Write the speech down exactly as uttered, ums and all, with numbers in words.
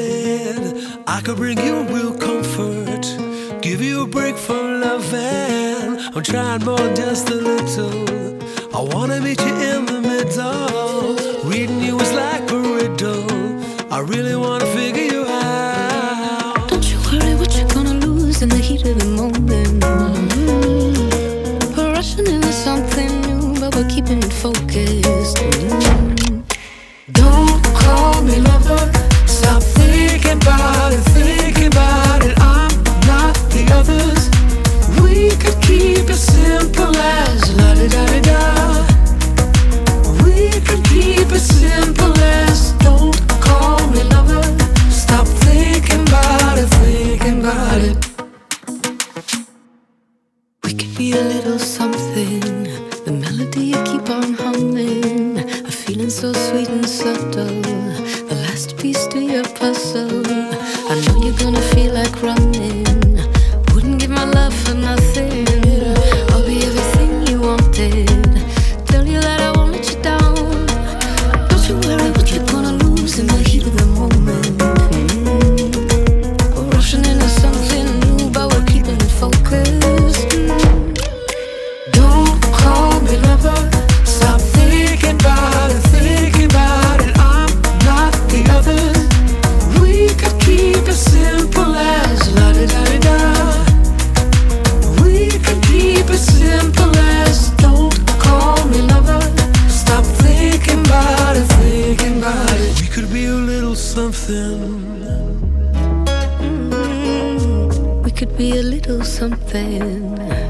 bed. I could bring you real comfort, give you a break from loving. I'm trying more than just a little. I wanna meet you in the middle. Reading you is like a riddle. I really wanna figure you out. Don't you worry what you're gonna lose in the heat of the moment. Mm-hmm. We're rushing into something new, but we're keeping it focused. Mm-hmm. Don't call me lover. Stop thinking about it, thinking about it. I'm not the others. We could keep it simple as la-di-da-di-da. We could keep it simple as don't call me lover. Stop thinking about it, thinking about it. We could be a little something, the melody you keep on humming, a feeling so sweet and subtle, the last piece to your puzzle. I know you're gonna feel like running, wouldn't give my love for nothing. I'll be everything you wanted, tell you that I won't let you down. Don't you worry what you're gonna lose in the heat of the moment. Mm-hmm. We're rushing into something new, but we're keeping it focused. Mm-hmm. Don't call me lover. Stop thinking about it, thinking about it. I'm not the others. We could keep it simple as la-di-da-di-da. We could keep it simple as don't call me lover. Stop thinking about it, thinking about it. We could be a little something. Mm-hmm. We could be a little something.